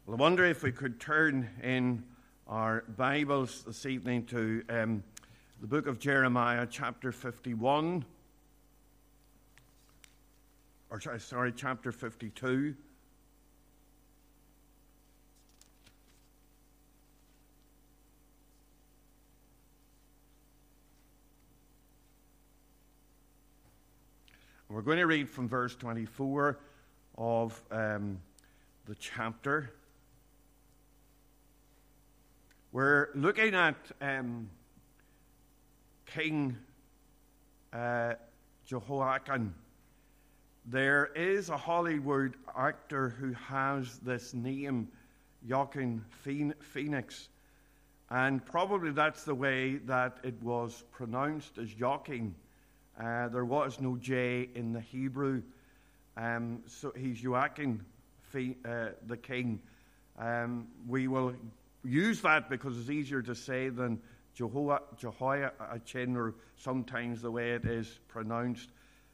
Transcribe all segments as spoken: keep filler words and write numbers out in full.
Well, I wonder if we could turn in our Bibles this evening to um, the book of Jeremiah, chapter fifty-one, or sorry, chapter fifty-two. We're going to read from verse twenty-four of um, the chapter. We're looking at um, King uh, Jehoiakim. There is a Hollywood actor who has this name, Joaquin Phoenix, and probably that's the way that it was pronounced, as Joaquin. Uh, there was no J in the Hebrew, um, so he's Joachim, uh, the king. Um, we will use that because it's easier to say than Jehoiachin, or sometimes the way it is pronounced.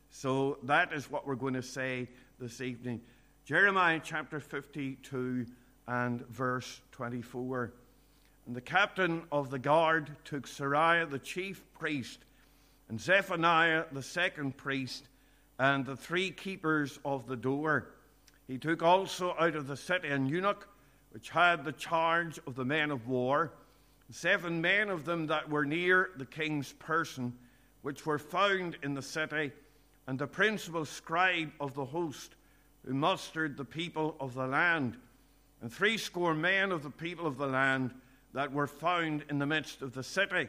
So that is what we're going to say this evening. Jeremiah chapter fifty-two and verse twenty-four. And the captain of the guard took Seraiah the chief priest, and Zephaniah the second priest, and the three keepers of the door. He took also out of the city an eunuch, which had the charge of the men of war, seven men of them that were near the king's person, which were found in the city, and the principal scribe of the host, who mustered the people of the land, and threescore men of the people of the land that were found in the midst of the city.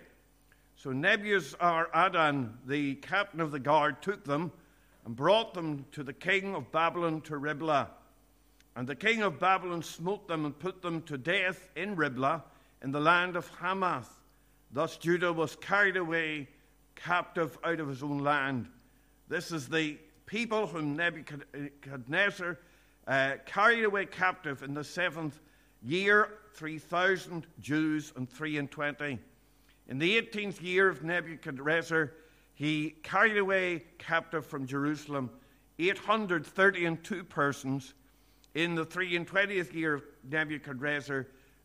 So Nebuzaradan, the captain of the guard, took them and brought them to the king of Babylon to Riblah. And the king of Babylon smote them and put them to death in Riblah, in the land of Hamath. Thus Judah was carried away captive out of his own land. This is the people whom Nebuchadnezzar uh, carried away captive in the seventh year, three thousand Jews and three and twenty. In the eighteenth year of Nebuchadnezzar, he carried away captive from Jerusalem eight hundred thirty and two persons. In the three and twentieth year of Nebuchadnezzar,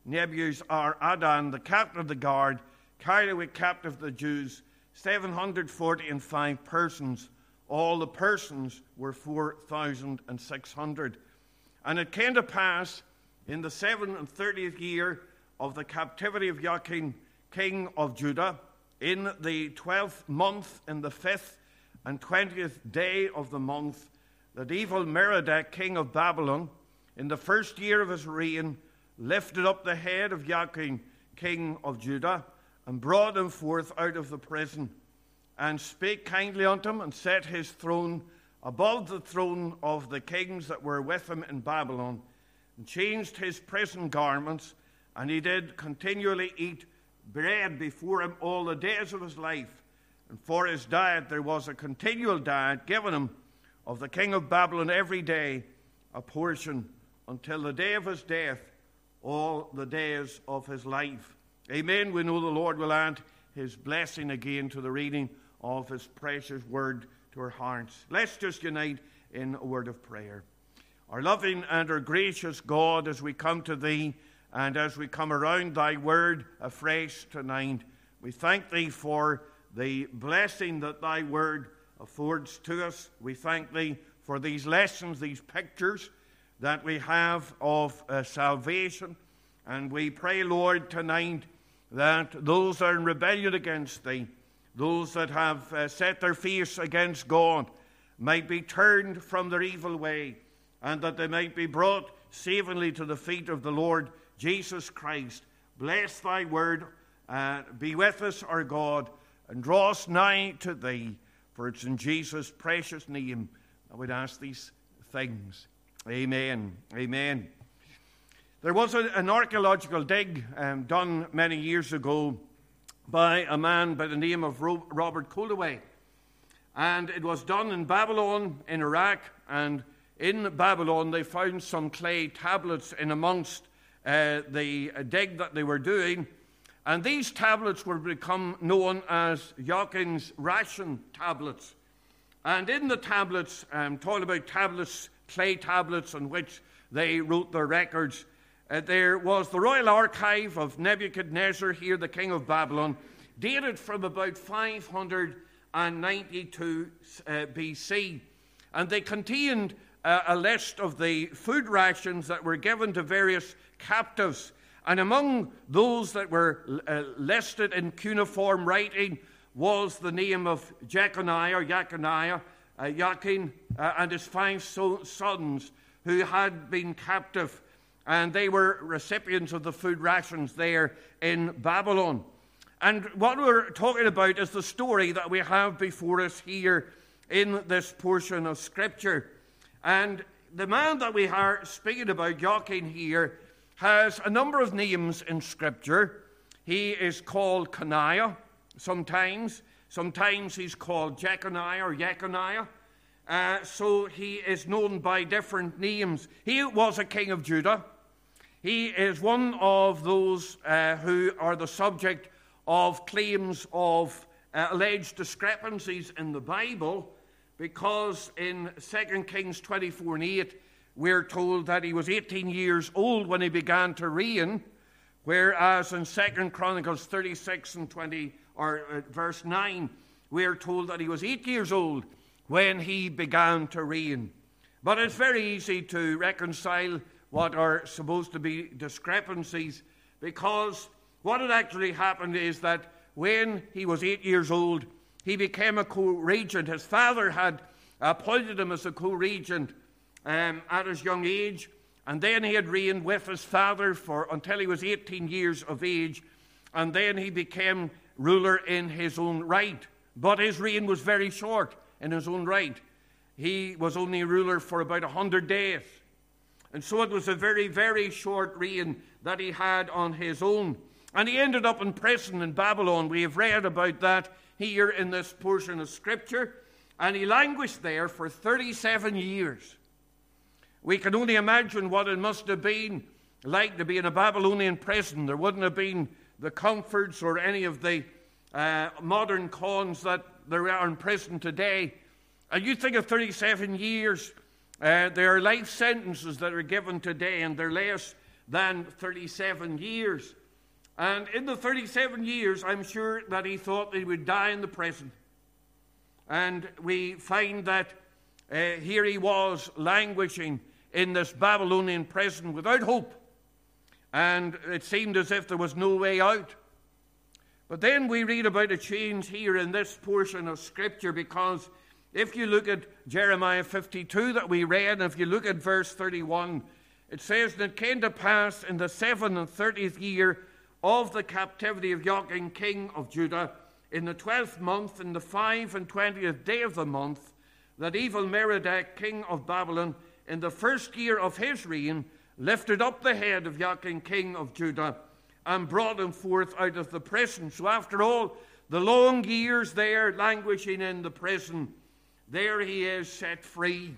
Nebuzaradan, the captain of the guard, carried away captive the Jews seven hundred forty and five persons. All the persons were four thousand and six hundred. And it came to pass in the seven and thirtieth year of the captivity of Joachim, king of Judah, in the twelfth month, in the fifth and twentieth day of the month, that Evil-Merodach, king of Babylon, in the first year of his reign, lifted up the head of Joachim, king of Judah, and brought him forth out of the prison, and spake kindly unto him, and set his throne above the throne of the kings that were with him in Babylon, and changed his prison garments, and he did continually eat bread before him all the days of his life. And for his diet there was a continual diet given him of the king of Babylon every day, a portion, until the day of his death, all the days of his life. Amen. We know the Lord will add his blessing again to the reading of his precious word to our hearts. Let's just unite in a word of prayer. Our loving and our gracious God, as we come to thee, and as we come around thy word afresh tonight, we thank thee for the blessing that thy word affords to us. We thank thee for these lessons, these pictures that we have of uh, salvation. And we pray, Lord, tonight that those that are in rebellion against thee, those that have uh, set their face against God, might be turned from their evil way, and that they might be brought savingly to the feet of the Lord Jesus Christ. Bless thy word. Uh, be with us, our God, and draw us nigh to thee. For it's in Jesus' precious name I would ask these things. Amen. Amen. There was a, an archaeological dig um, done many years ago by a man by the name of Ro- Robert Kolleway. And it was done in Babylon, in Iraq. And in Babylon they found some clay tablets in amongst uh, the dig that they were doing. And these tablets were become known as Joachim's ration tablets. And in the tablets, um, talking about tablets, clay tablets on which they wrote their records, uh, there was the royal archive of Nebuchadnezzar here, the king of Babylon, dated from about five hundred ninety-two uh, B C. And they contained uh, a list of the food rations that were given to various captives. And among those that were uh, listed in cuneiform writing was the name of Jeconiah, or Jeconiah, uh, Jachin, uh, and his five so- sons who had been captive. And they were recipients of the food rations there in Babylon. And what we're talking about is the story that we have before us here in this portion of Scripture. And the man that we are speaking about, Jachin here, has a number of names in Scripture. He is called Coniah sometimes. Sometimes he's called Jeconiah or Jeconiah. Uh, so he is known by different names. He was a king of Judah. He is one of those uh, who are the subject of claims of uh, alleged discrepancies in the Bible, because in Second Kings twenty-four and eight, we're told that he was eighteen years old when he began to reign, whereas in Second Chronicles thirty-six and twenty, or uh, verse nine, we're told that he was eight years old when he began to reign. But it's very easy to reconcile what are supposed to be discrepancies, because what had actually happened is that when he was eight years old, he became a co-regent. His father had appointed him as a co-regent um, at his young age, and then he had reigned with his father for until he was eighteen years of age, and then he became ruler in his own right. But his reign was very short in his own right. He was only ruler for about a hundred days. And so it was a very, very short reign that he had on his own. And he ended up in prison in Babylon. We have read about that here in this portion of Scripture. And he languished there for thirty-seven years. We can only imagine what it must have been like to be in a Babylonian prison. There wouldn't have been the comforts or any of the uh, modern cons that there are in prison today. And you think of thirty-seven years, uh, there are life sentences that are given today, and they're less than thirty-seven years. And in the thirty-seven years, I'm sure that he thought that he would die in the prison. And we find that uh, here he was languishing in this Babylonian prison without hope. And it seemed as if there was no way out. But then we read about a change here in this portion of Scripture, because if you look at Jeremiah fifty-two that we read, and if you look at verse thirty-one, it says, "And it came to pass in the seven and thirtieth year of the captivity of Jachin, king of Judah, in the twelfth month, in the five and twentieth day of the month, that Evil-Merodach, king of Babylon, in the first year of his reign, lifted up the head of Jachin, king of Judah, and brought him forth out of the prison." So after all the long years there languishing in the prison, there he is set free.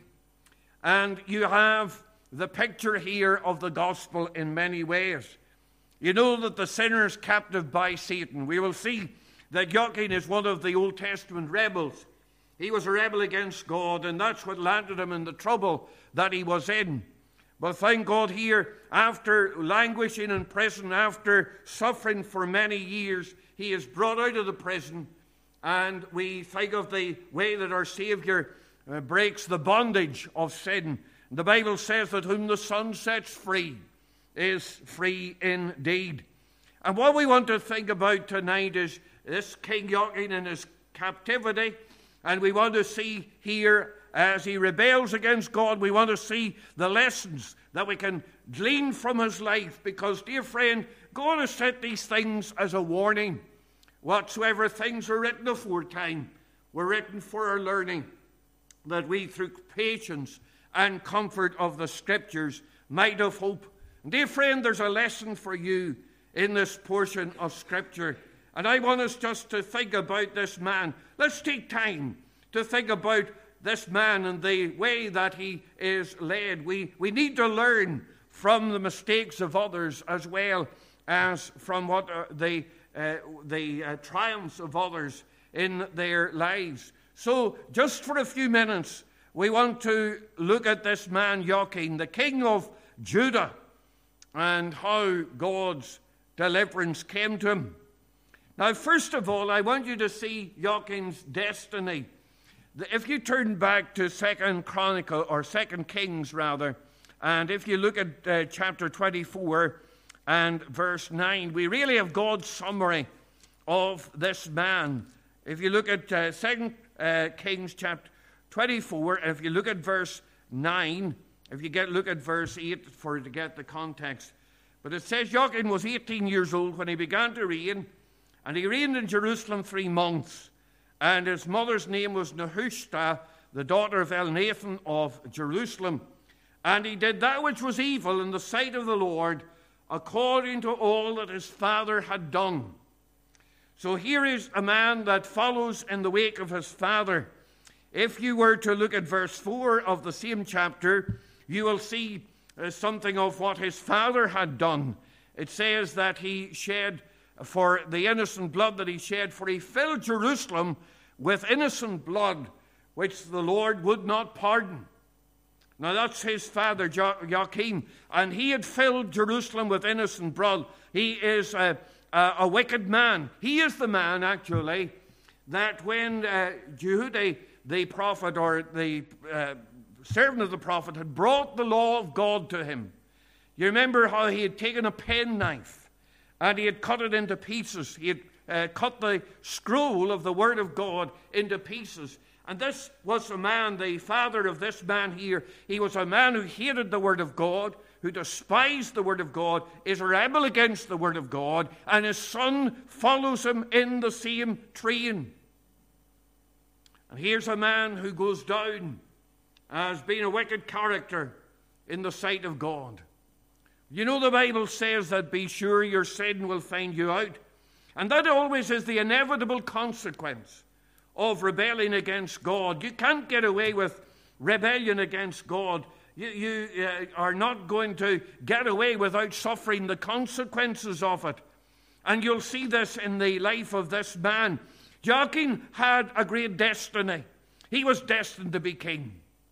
And you have the picture here of the gospel in many ways. You know that the sinner is captive by Satan. We will see that Jachin is one of the Old Testament rebels. He was a rebel against God, and that's what landed him in the trouble that he was in. But thank God here, after languishing in prison, after suffering for many years, he is brought out of the prison. And we think of the way that our Savior uh, breaks the bondage of sin. The Bible says that whom the Son sets free is free indeed. And what we want to think about tonight is this King Jachin in his captivity. And we want to see here, as he rebels against God, we want to see the lessons that we can glean from his life. Because, dear friend, God has set these things as a warning. Whatsoever things are written aforetime were written for our learning, that we through patience and comfort of the Scriptures might have hope. And dear friend, there's a lesson for you in this portion of Scripture. And I want us just to think about this man. Let's take time to think about this man and the way that he is led. We, we need to learn from the mistakes of others as well as from what uh, the, uh, the uh, triumphs of others in their lives. So just for a few minutes, we want to look at this man Jachin, the king of Judah. and how God's deliverance came to him. Now, first of all, I want you to see Jachin's destiny. If you turn back to Second Chronicle, or Second Kings rather, and if you look at uh, chapter twenty-four and verse nine, we really have God's summary of this man. If you look at uh, Second uh, Kings chapter twenty-four, and if you look at verse nine, if you get look at verse eight for to get the context, but it says Jachin was eighteen years old when he began to reign, and he reigned in Jerusalem three months. And his mother's name was Nehushta, the daughter of Elnathan of Jerusalem. And he did that which was evil in the sight of the Lord, according to all that his father had done. So here is a man that follows in the wake of his father. If you were to look at verse four of the same chapter, you will see uh, something of what his father had done. It says that he shed for the innocent blood that he shed, for he filled Jerusalem with innocent blood, which the Lord would not pardon. Now that's his father, Jachin, and he had filled Jerusalem with innocent blood. He is a, a, a wicked man. He is the man, actually, that when uh, Jehudi, the prophet, or the uh, servant of the prophet, had brought the law of God to him, you remember how he had taken a penknife and he had cut it into pieces. He had uh, cut the scroll of the Word of God into pieces. And this was a man, the father of this man here. He was a man who hated the Word of God, who despised the Word of God, is rebel against the Word of God, and his son follows him in the same train. And here's a man who goes down as being a wicked character in the sight of God. You know, the Bible says that be sure your sin will find you out. And that always is the inevitable consequence of rebelling against God. You can't get away with rebellion against God. You, you uh, are not going to get away without suffering the consequences of it. And you'll see this in the life of this man. Jachin had a great destiny. He was destined to be king.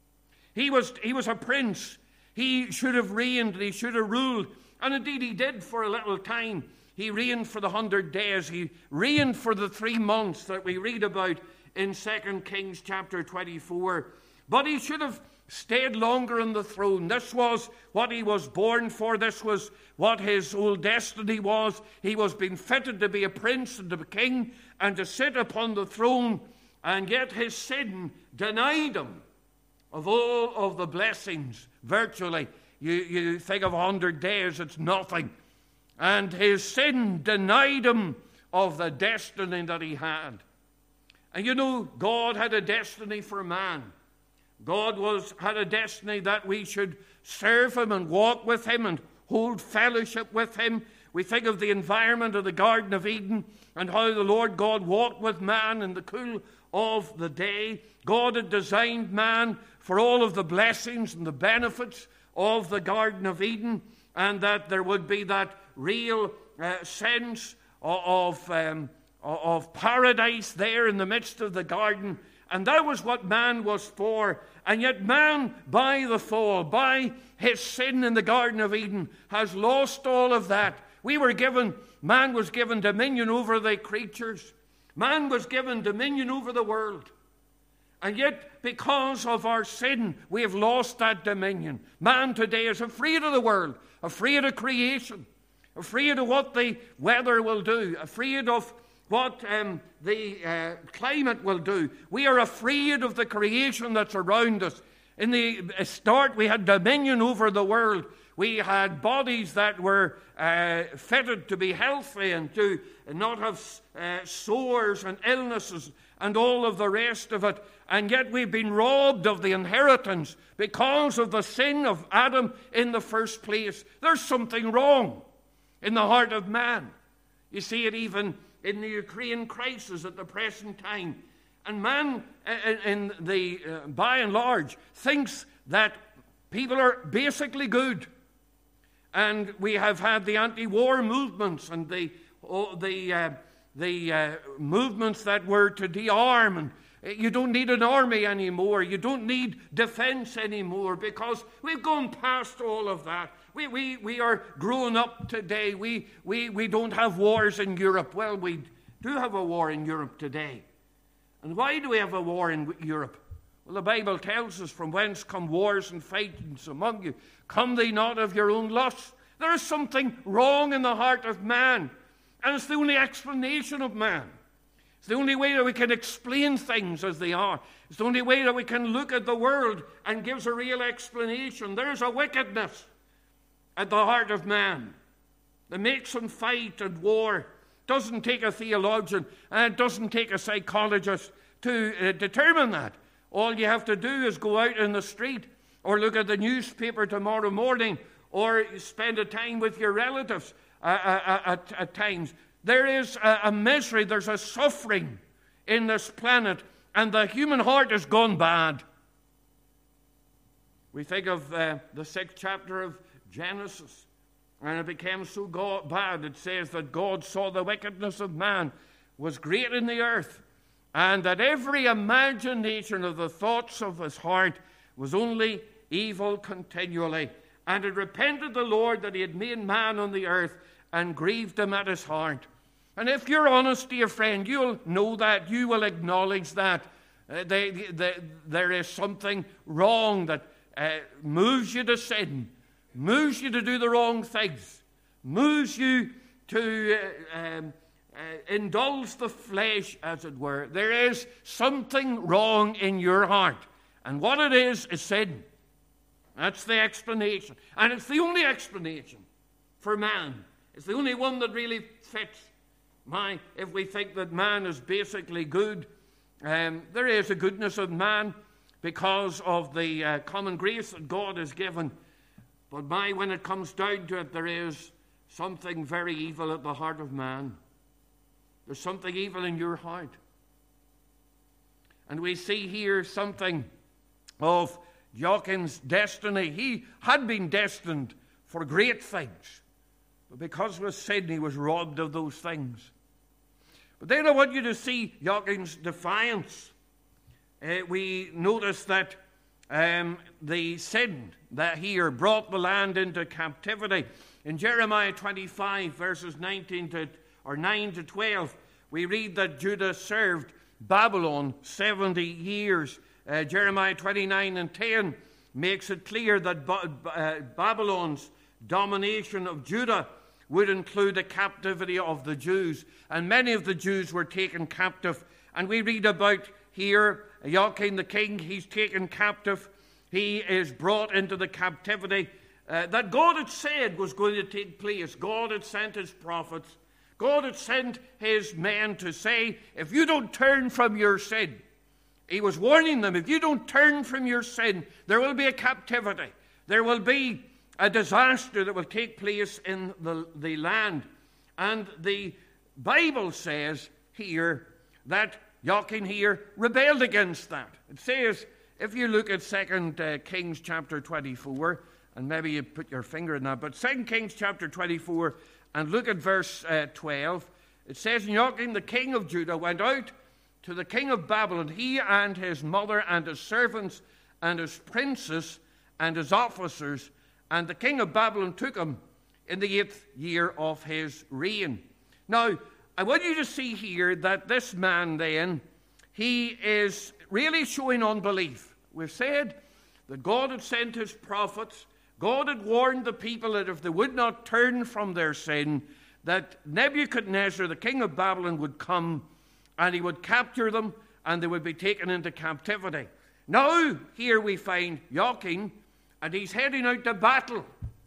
He was, he was a prince. He should have reigned, he should have ruled. And indeed he did for a little time. He reigned for the hundred days. He reigned for the three months that we read about in Second Kings chapter twenty-four. But he should have stayed longer on the throne. This was what he was born for. This was what his whole destiny was. He was being fitted to be a prince and to be king and to sit upon the throne. And yet his sin denied him of all of the blessings. Virtually, you, you think of a hundred days, it's nothing. And his sin denied him of the destiny that he had. And you know, God had a destiny for man. God was had a destiny that we should serve him and walk with him and hold fellowship with him. We think of the environment of the Garden of Eden and how the Lord God walked with man in the cool of the day. God had designed man for all of the blessings and the benefits of the Garden of Eden, and that there would be that real uh, sense of, of, um, of paradise there in the midst of the garden. And that was what man was for. And yet man, by the fall, by his sin in the Garden of Eden, has lost all of that. We were given, man was given dominion over the creatures. Man was given dominion over the world. And yet, because of our sin, we have lost that dominion. Man today is afraid of the world, afraid of creation, afraid of what the weather will do, afraid of what um, the uh, climate will do. We are afraid of the creation that's around us. In the start, we had dominion over the world. We had bodies that were uh, fitted to be healthy and to not have uh, sores and illnesses and all of the rest of it. And yet we've been robbed of the inheritance because of the sin of Adam in the first place. There's something wrong in the heart of man. You see it even in the Ukraine crisis at the present time. And man, in the uh, by and large, thinks that people are basically good. And we have had the anti-war movements and the oh, the uh, the uh, movements that were to de-arm and You don't need an army anymore. You don't need defense anymore, because we've gone past all of that. We, we, we are grown up today. We, we, we don't have wars in Europe. Well, we do have a war in Europe today. And why do we have a war in Europe? Well, the Bible tells us, from whence come wars and fightings among you? Come they not of your own lusts? There is something wrong in the heart of man, and it's the only explanation of man. It's the only way that we can explain things as they are. It's the only way that we can look at the world and gives a real explanation. There's a wickedness at the heart of man that makes him fight and war. It doesn't take a theologian, and it doesn't take a psychologist to uh, determine that. All you have to do is go out in the street, or look at the newspaper tomorrow morning, or spend a time with your relatives uh, uh, at, at times. There is a, a misery, there's a suffering in this planet, and the human heart has gone bad. We think of uh, the sixth chapter of Genesis, and it became so God, bad. It says that God saw the wickedness of man was great in the earth, and that every imagination of the thoughts of his heart was only evil continually. And it repented the Lord that he had made man on the earth, and grieved him at his heart. And if you're honest, dear friend, you'll know that. You will acknowledge that. Uh, they, they, there is something wrong that uh, moves you to sin, moves you to do the wrong things, moves you to uh, um, uh, indulge the flesh, as it were. There is something wrong in your heart. And what it is, is sin. That's the explanation. And it's the only explanation for man. It's the only one that really fits. My, if we think that man is basically good, um, there is a goodness of man because of the uh, common grace that God has given. But my, when it comes down to it, there is something very evil at the heart of man. There's something evil in your heart. And we see here something of Jochin's destiny. He had been destined for great things, but because of his sin, he was robbed of those things. But then I want you to see Jochin's defiance. Uh, we notice that um, the sin that here brought the land into captivity. In Jeremiah twenty-five, verses nineteen to or nine to twelve, we read that Judah served Babylon seventy years. Uh, Jeremiah twenty-nine and ten makes it clear that ba- uh, Babylon's domination of Judah would include the captivity of the Jews. And many of the Jews were taken captive. And we read about here, Jochin the king, he's taken captive. He is brought into the captivity uh, that God had said was going to take place. God had sent his prophets. God had sent his men to say, if you don't turn from your sin, he was warning them, if you don't turn from your sin, there will be a captivity. There will be a disaster that will take place in the, the land. And the Bible says here that Jochin here rebelled against that. It says, if you look at Second uh, Kings chapter twenty-four, and maybe you put your finger in that, but Second Kings chapter twenty-four, and look at verse uh, twelve, it says, Jochin the king of Judah went out to the king of Babylon, he and his mother and his servants and his princes and his officers, and the king of Babylon took him in the eighth year of his reign. Now, I want you to see here that this man then, he is really showing unbelief. We've said that God had sent his prophets. God had warned the people that if they would not turn from their sin, that Nebuchadnezzar, the king of Babylon, would come and he would capture them and they would be taken into captivity. Now, here we find Jochin, and he's heading out to battle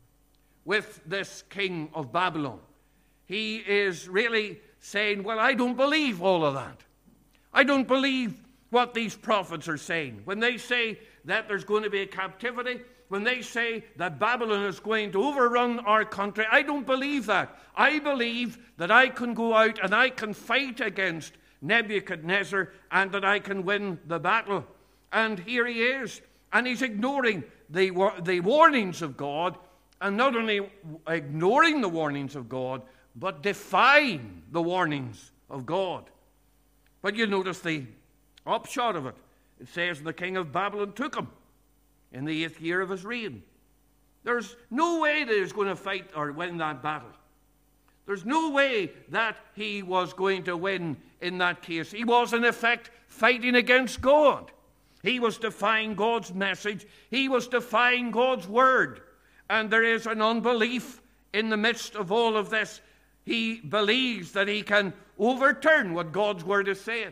with this king of Babylon. He is really saying, well, I don't believe all of that. I don't believe what these prophets are saying. When they say that there's going to be a captivity, when they say that Babylon is going to overrun our country, I don't believe that. I believe that I can go out and I can fight against Nebuchadnezzar and that I can win the battle. And here he is, and he's ignoring the, the warnings of God, and not only ignoring the warnings of God, but defying the warnings of God. But you notice the Upshot of it, it says the king of Babylon took him in the eighth year of his reign. There's no way that he was going to fight or win that battle. There's no way that he was going to win in that case. He was, in effect, fighting against God. He was defying God's message. He was defying God's word. And there is an unbelief in the midst of all of this. He believes that he can overturn what God's word has said.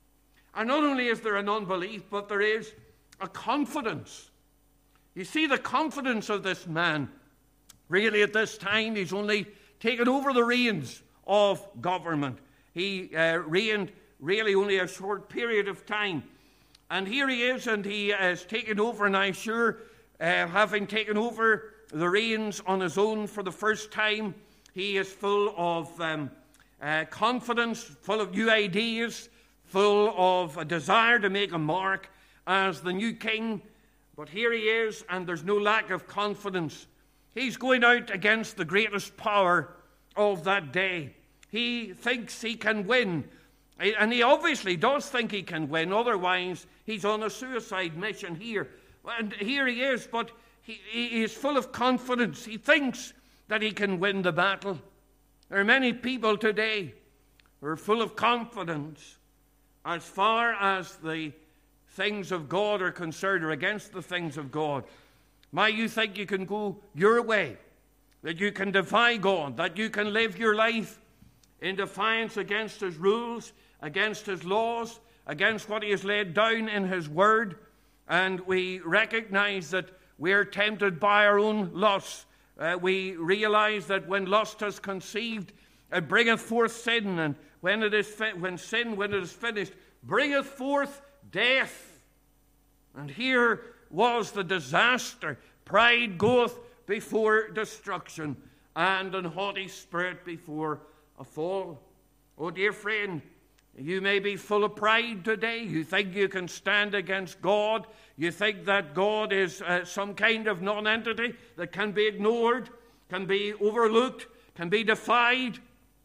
And not only is there an unbelief, but there is a confidence. You see the confidence of this man. Really, at this time, he's only taken over the reins of government. He uh, reigned really only a short period of time. And here he is, and he has taken over, and I'm sure, uh, having taken over the reins on his own for the first time, he is full of um, uh, confidence, full of new ideas, full of a desire to make a mark as the new king. But here he is, and there's no lack of confidence. He's going out against the greatest power of that day. He thinks he can win. And he obviously does think he can win. Otherwise, he's on a suicide mission here. And here he is, but he, he is full of confidence. He thinks that he can win the battle. There are many people today who are full of confidence as far as the things of God are concerned, or against the things of God. Might you think you can go your way, that you can defy God, that you can live your life in defiance against his rules, against his laws, against what he has laid down in his word. And we recognize that we're tempted by our own lusts. Uh, we realize that when lust has conceived, it bringeth forth sin, and when it is fi- when sin, when it is finished, bringeth forth death. And here was the disaster. Pride goeth before destruction, and an haughty spirit before a fall. Oh, dear friend, you may be full of pride today. You think you can stand against God. You think that God is uh, some kind of non-entity that can be ignored, can be overlooked, can be defied.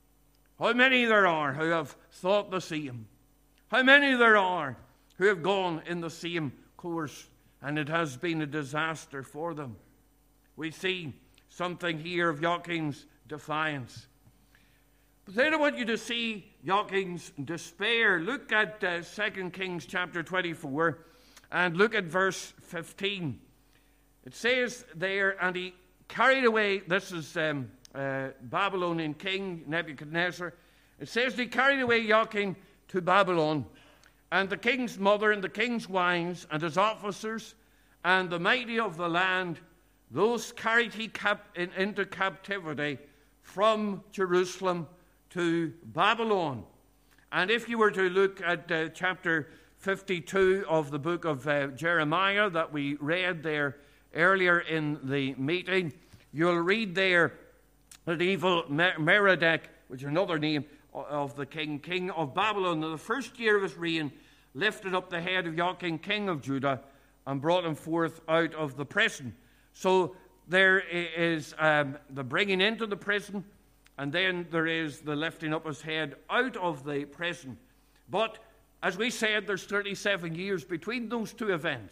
How many there are who have thought the same? How many there are who have gone in the same course, and it has been a disaster for them? We see something here of Joachim's defiance. But then I want you to see Joachim's despair. Look at uh, Second Kings chapter twenty-four and look at verse fifteen. It says there, and he carried away, this is um, uh, Babylonian king Nebuchadnezzar. It says he carried away Joachim to Babylon, and the king's mother and the king's wives and his officers and the mighty of the land, those carried he cap- in, into captivity from Jerusalem to Babylon. And if you were to look at uh, chapter fifty-two of the book of uh, Jeremiah that we read there earlier in the meeting, you'll read there that evil Mer- Merodach, which is another name of the king, king of Babylon, in the first year of his reign, lifted up the head of Joachim, king of Judah, and brought him forth out of the prison. So there is um, the bringing into the prison, and then there is the lifting up his head out of the prison. But as we said, there's thirty-seven years between those two events.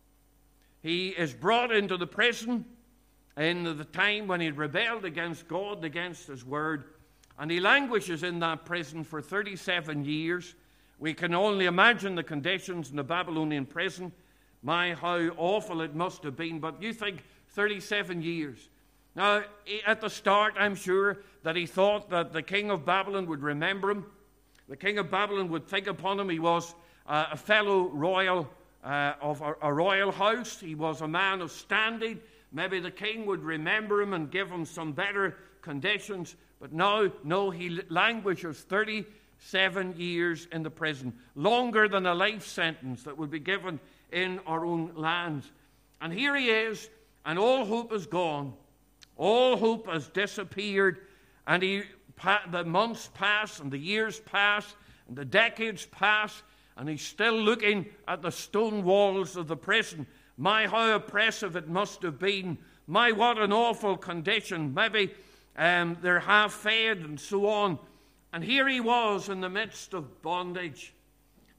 He is brought into the prison in the time when he rebelled against God, against his word, and he languishes in that prison for thirty-seven years. We can only imagine the conditions in the Babylonian prison. My, how awful it must have been. But you think thirty-seven years. Now, at the start, I'm sure that he thought that the king of Babylon would remember him. The king of Babylon would think upon him. He was uh, a fellow royal uh, of a, a royal house. He was a man of standing. Maybe the king would remember him and give him some better conditions. But no, no, he languishes thirty-seven years in the prison, longer than a life sentence that would be given in our own lands. And here he is, and all hope is gone. All hope has disappeared, and he, the months pass, and the years pass, and the decades pass, and he's still looking at the stone walls of the prison. My, how oppressive it must have been. My, what an awful condition. Maybe um, they're half fed and so on. And here he was in the midst of bondage.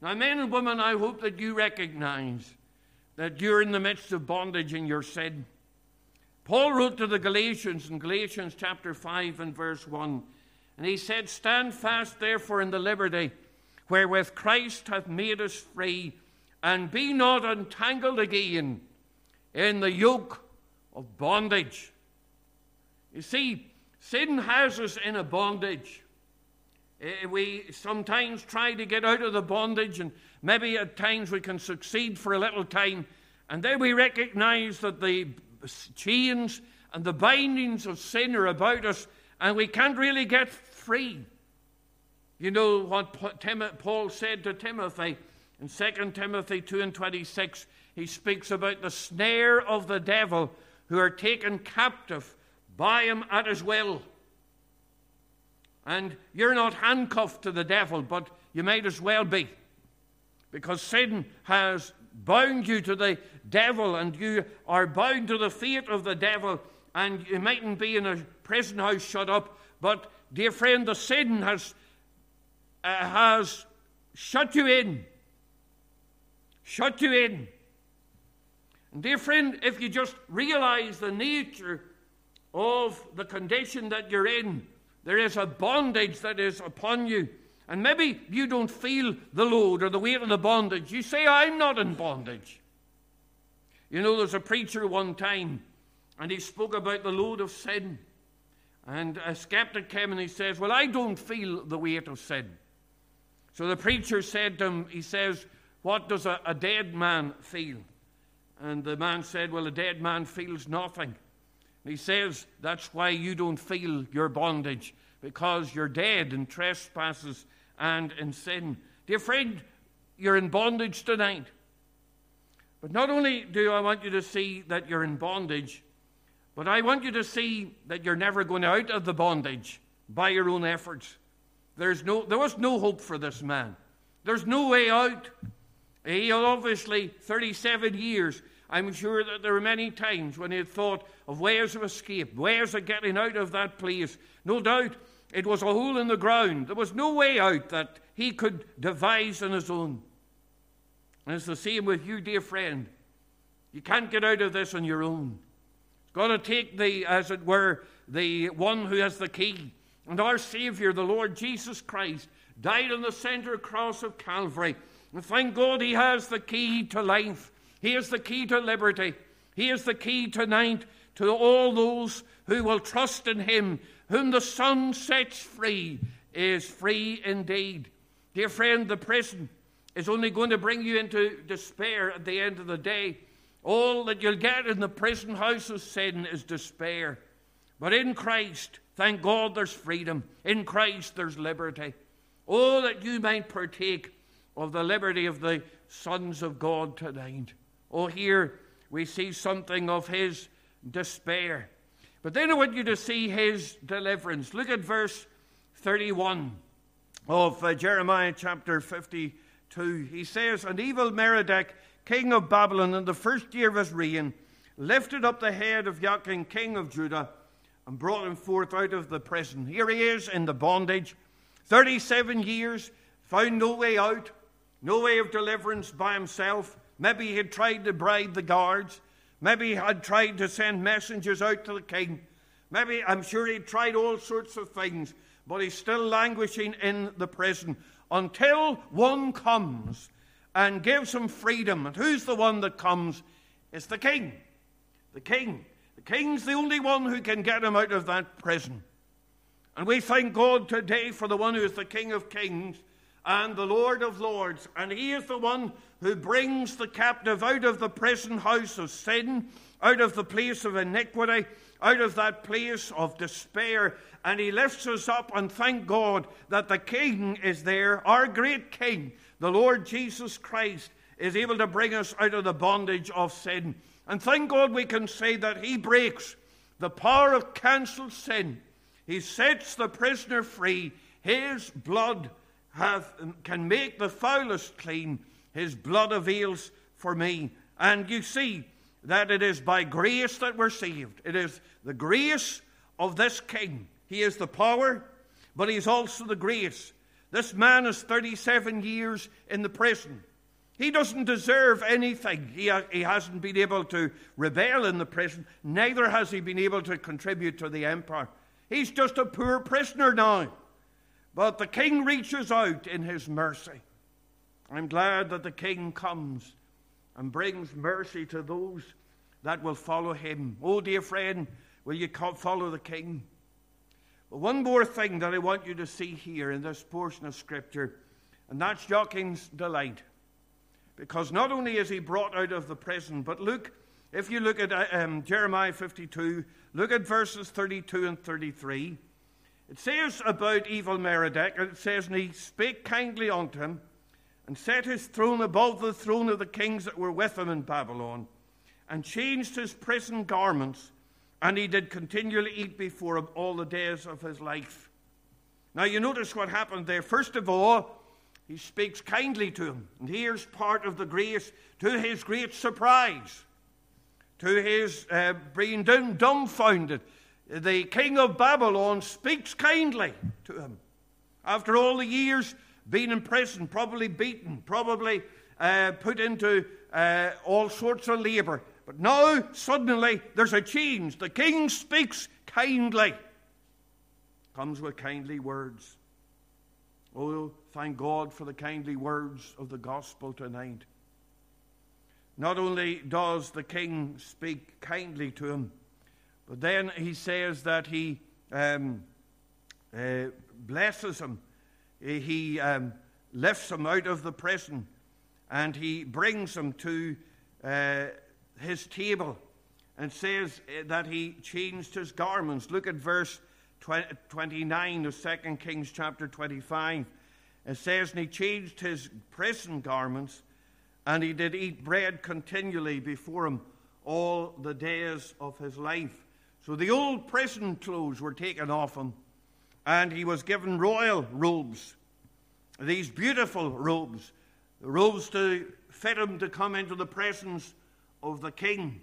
Now, men and women, I hope that you recognize that you're in the midst of bondage in your sin. Paul wrote to the Galatians in Galatians chapter five and verse one, and he said, "Stand fast therefore in the liberty wherewith Christ hath made us free, and be not entangled again in the yoke of bondage." You see, sin has us in a bondage. We sometimes try to get out of the bondage, and maybe at times we can succeed for a little time, and then we recognize that the chains and the bindings of sin are about us, and we can't really get free. You know what Paul said to Timothy in Second Timothy two and twenty-six. He speaks about the snare of the devil, who are taken captive by him at his will. And you're not handcuffed to the devil, but you might as well be, because sin has bound you to the devil, and you are bound to the fate of the devil, and you mightn't be in a prison house shut up, but, dear friend, the sin has, uh, has shut you in. Shut you in. And, dear friend, if you just realize the nature of the condition that you're in, there is a bondage that is upon you. And maybe you don't feel the load or the weight of the bondage. You say, "I'm not in bondage." You know, there's a preacher one time, and he spoke about the load of sin. And a skeptic came and he says, "Well, I don't feel the weight of sin." So the preacher said to him, he says, "What does a, a dead man feel?" And the man said, "Well, a dead man feels nothing." He says, "That's why you don't feel your bondage, because you're dead in trespasses and in sin." Dear friend, you're in bondage tonight. But not only do I want you to see that you're in bondage, but I want you to see that you're never going out of the bondage by your own efforts. There's no, there was no hope for this man. There's no way out. He obviously, thirty-seven years, I'm sure that there were many times when he had thought of ways of escape, ways of getting out of that place. No doubt it was a hole in the ground. There was no way out that he could devise on his own. And it's the same with you, dear friend. You can't get out of this on your own. It's got to take the, as it were, the one who has the key. And our Savior, the Lord Jesus Christ, died on the center cross of Calvary. And thank God he has the key to life. He is the key to liberty. He is the key tonight to all those who will trust in him. Whom the Son sets free is free indeed. Dear friend, the prison is only going to bring you into despair at the end of the day. All that you'll get in the prison house of sin is despair. But in Christ, thank God, there's freedom. In Christ, there's liberty. Oh, that you might partake of the liberty of the sons of God tonight. Oh, here we see something of his despair. But then I want you to see his deliverance. Look at verse thirty-one of uh, Jeremiah chapter fifty-two. He says, "And evil Merodach, king of Babylon, in the first year of his reign, lifted up the head of Joachim, king of Judah, and brought him forth out of the prison." Here he is in the bondage. thirty-seven years, found no way out, no way of deliverance by himself. Maybe he had tried to bribe the guards. Maybe he had tried to send messengers out to the king. Maybe, I'm sure he tried all sorts of things, but he's still languishing in the prison until one comes and gives him freedom. And who's the one that comes? It's the king. The king. The king's the only one who can get him out of that prison. And we thank God today for the one who is the King of Kings and the Lord of Lords. And he is the one who brings the captive out of the prison house of sin, out of the place of iniquity, out of that place of despair. And he lifts us up, and thank God that the King is there. Our great King, the Lord Jesus Christ, is able to bring us out of the bondage of sin. And thank God we can say that he breaks the power of cancelled sin. He sets the prisoner free. His blood hath, can make the foulest clean. His blood avails for me. And you see that it is by grace that we're saved. It is the grace of this King. He is the power, but he's also the grace. This man is thirty-seven years in the prison. He doesn't deserve anything. He, ha- he hasn't been able to rebel in the prison. Neither has he been able to contribute to the empire. He's just a poor prisoner now. But the king reaches out in his mercy. I'm glad that the king comes and brings mercy to those that will follow him. Oh, dear friend, will you follow the king? But one more thing that I want you to see here in this portion of Scripture, and that's Joachim's delight. Because not only is he brought out of the prison, but look, if you look at um, Jeremiah fifty-two, look at verses thirty-two and thirty-three. It says about Evil-Merodach, it says, and he spake kindly unto him, and set his throne above the throne of the kings that were with him in Babylon, and changed his prison garments, and he did continually eat before him all the days of his life. Now you notice what happened there. First of all, he speaks kindly to him. And here's part of the grace, to his great surprise, to his uh, being dum- dumbfounded. The king of Babylon speaks kindly to him. After all the years being in prison, probably beaten, probably uh, put into uh, all sorts of labor. But now, suddenly, there's a change. The king speaks kindly. Comes with kindly words. Oh, thank God for the kindly words of the gospel tonight. Not only does the king speak kindly to him, but then he says that he um, uh, blesses him. He um, lifts him out of the prison, and he brings him to uh, his table, and says that he changed his garments. Look at verse twenty-nine of Second Kings chapter twenty-five. It says, and he changed his prison garments, and he did eat bread continually before him all the days of his life. So the old prison clothes were taken off him, and he was given royal robes, these beautiful robes, the robes to fit him to come into the presence of the king.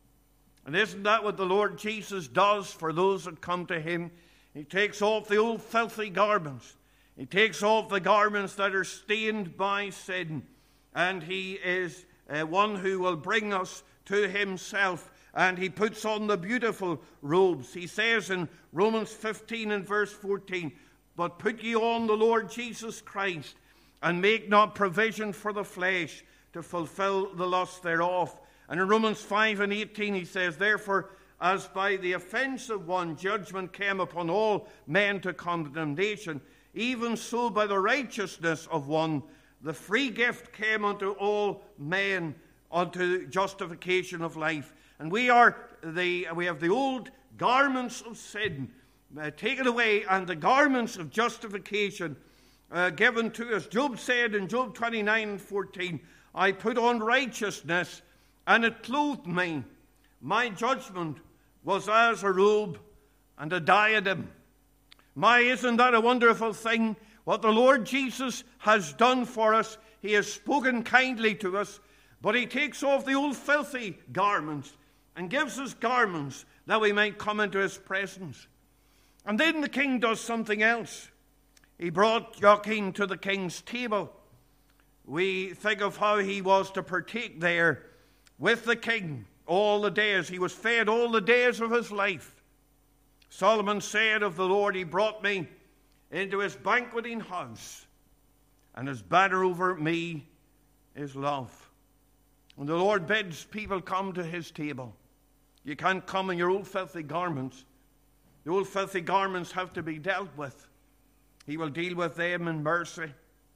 And isn't that what the Lord Jesus does for those that come to him? He takes off the old filthy garments. He takes off the garments that are stained by sin. And he is uh, one who will bring us to himself. And he puts on the beautiful robes. He says in Romans fifteen and verse fourteen, but put ye on the Lord Jesus Christ, and make not provision for the flesh to fulfill the lust thereof. And in Romans five and eighteen he says, therefore, as by the offense of one judgment came upon all men to condemnation, even so by the righteousness of one the free gift came unto all men unto justification of life. And we are the we have the old garments of sin uh, taken away, and the garments of justification uh, given to us. Job said in Job twenty-nine and fourteen, I put on righteousness, and it clothed me. My judgment was as a robe and a diadem. My, isn't that a wonderful thing? What the Lord Jesus has done for us. He has spoken kindly to us, but he takes off the old filthy garments and gives us garments that we might come into his presence. And then the king does something else. He brought Joachim to the king's table. We think of how he was to partake there with the king all the days. He was fed all the days of his life. Solomon said of the Lord, he brought me into his banqueting house, and his banner over me is love. When the Lord bids people come to his table, you can't come in your old filthy garments. The old filthy garments have to be dealt with. He will deal with them in mercy.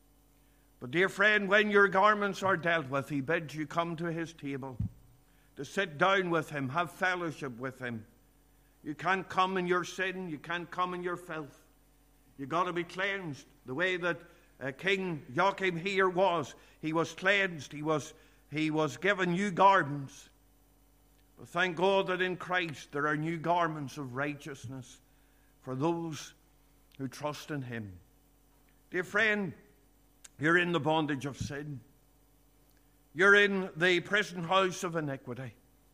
But dear friend, when your garments are dealt with, he bids you come to his table, to sit down with him, have fellowship with him. You can't come in your sin. You can't come in your filth. You've got to be cleansed. The way that uh, King Joachim here was, he was cleansed. He was, he was given new garments. But thank God that in Christ there are new garments of righteousness for those who trust in him. Dear friend, you're in the bondage of sin. You're in the prison house of iniquity.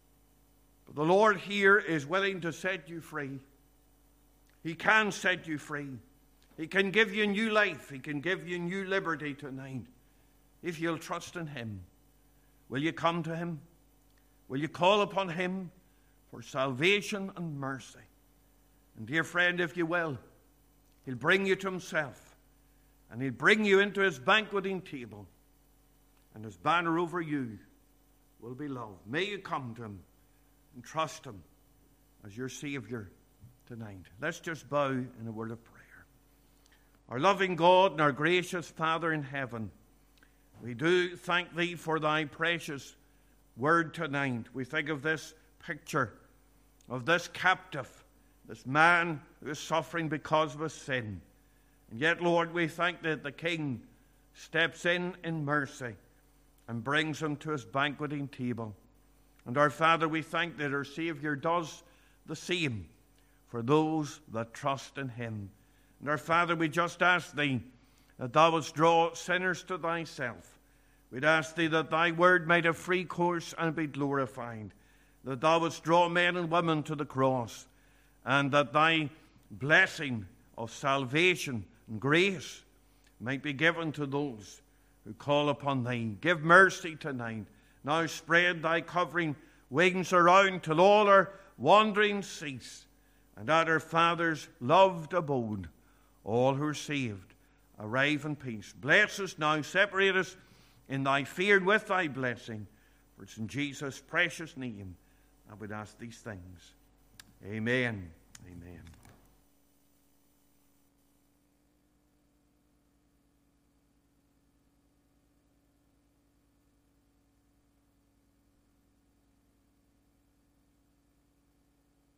But the Lord here is willing to set you free. He can set you free. He can give you new life. He can give you new liberty tonight if you'll trust in him. Will you come to him? Will you call upon him for salvation and mercy? And dear friend, if you will, he'll bring you to himself, and he'll bring you into his banqueting table, and his banner over you will be love. May you come to him and trust him as your Savior tonight. Let's just bow in a word of prayer. Our loving God and our gracious Father in heaven, we do thank thee for thy precious word tonight. We think of this picture of this captive, this man who is suffering because of his sin. And yet, Lord, we thank that the King steps in in mercy and brings him to his banqueting table. And our Father, we thank that our Savior does the same for those that trust in him. And our Father, we just ask thee that thou wouldst draw sinners to thyself. We'd ask thee that thy word might have free course and be glorified, that thou wouldst draw men and women to the cross, and that thy blessing of salvation and grace might be given to those who call upon thee. Give mercy tonight. Now spread thy covering wings around till all our wandering cease, and at our Father's loved abode all who are saved arrive in peace. Bless us now, separate us in thy fear and with thy blessing. For it's in Jesus' precious name I would ask these things. Amen. Amen.